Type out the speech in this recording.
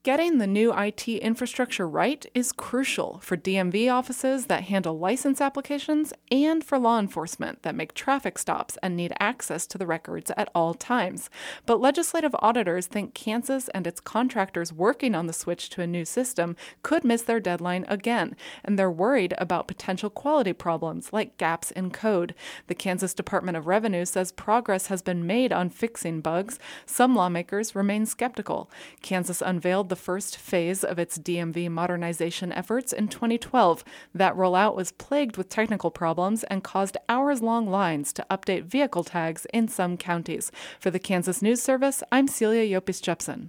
Getting the new IT infrastructure right is crucial for DMV offices that handle license applications and for law enforcement that make traffic stops and need access to the records at all times. But legislative auditors think Kansas and its contractors working on the switch to a new system could miss their deadline again, and they're worried about potential quality problems like gaps in code. The Kansas Department of Revenue says progress has been made on fixing bugs. Some lawmakers remain skeptical. Kansas unveiled the first phase of its DMV modernization efforts in 2012. That rollout was plagued with technical problems and caused hours-long lines to update vehicle tags in some counties. For the Kansas News Service, I'm Celia Yopis Jepson.